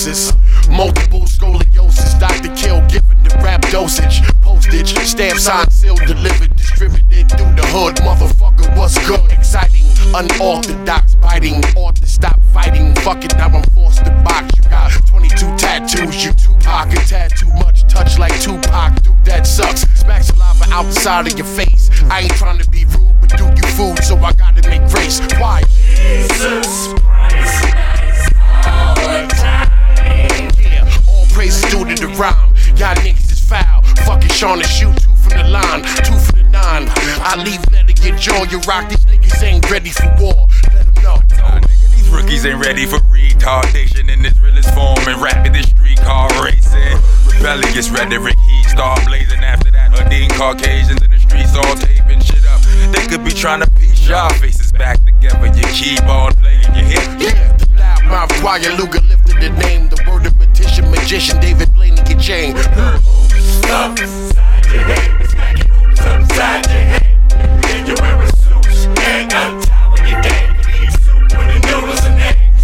psychosis. Multiple scoliosis, Dr. Kill giving the rap dosage. Postage, stamp, sign, sealed, delivered, distributed through the hood. Motherfucker, what's good? Exciting, unorthodox, biting, ought to stop fighting. Fuck it, now I'm forced to box. You got 22 tattoos, you Tupac. A tattoo much, touch like Tupac. Dude, that sucks. Smack saliva outside of your face. I ain't trying to be rude, but do you food, so I gotta make grace. Why? Jesus Christ, all the time. Yeah, all praises due to the rhyme. Y'all niggas is foul. Fucking Sean and shoot 2 from the line, 2 for the 9. I leave letter get jaw. You rock, these niggas ain't ready for war. Let them know. These rookies ain't ready for retardation in this realest form and rapping this streetcar racing. Rebellious rhetoric, heat start blazing after that. Hooding Caucasians in the streets all taping shit up. They could be trying to piece y'all faces back together. You keep on playing your hit. Yeah, the loud mouth choir, Luger lifted the name. The word of petition, magician, David Blaine get chain. Upside your head, it's making hoops upside your head. And you're wearing suits, and I'm telling you that you eat soup with the noodles and eggs.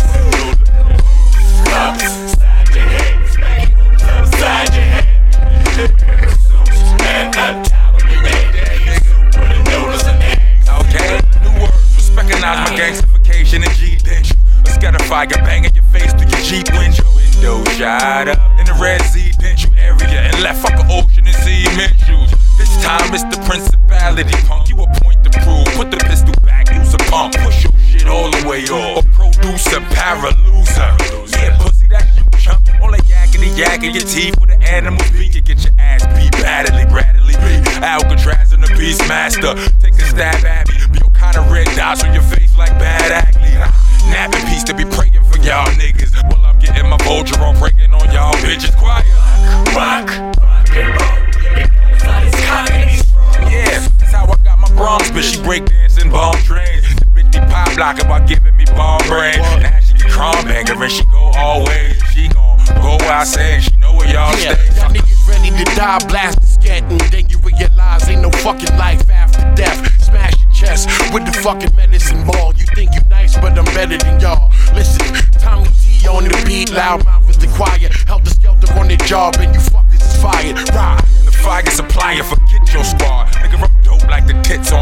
Upside your head, it's making hoops upside your head. And you're wearing suits, and I'm telling you that you eat soup with the noodles and eggs. Okay, new words, recognize my gangstification and G-denture. Let's get a fire banging your face through your Jeep window. Window shot up in the red residential area and left fucking ocean and cement shoes. This time it's the principality, punk. You a point to prove. Put the pistol back, use a pump. Push your shit all the way off. A producer, paraluser. Yeah, pussy, that's you, chump. All that yakety yak in your teeth with an animal beak. You get your ass beat badly, Bradley B. Alcatraz and the Beastmaster. Take a stab at me. Be your kind of red dots on your face like bad acne. Napping piece to be praying for y'all niggas. While I'm getting my vulture on, praying on y'all bitches. Quiet. Rock and roll. Yeah, that's how I got my Bronx bitch. She break dancing, bomb trains. The bitch be pop blocking while giving me bomb brain. Now she be crumb banger and she go all ways. She gon' go out saying she know where y'all stay. Y'all niggas ready to die, blast the scat, and then you realize ain't no fucking life after death. Smash your chest with the fucking medicine ball. You think you nice, but I'm better than y'all. Listen, Tommy T on the beat, loud mouth is the choir. Helter skelter on the job, and you fuckers is fired. Ride. Fire supplier, forget your squad. Nigga, I'm dope like the tits on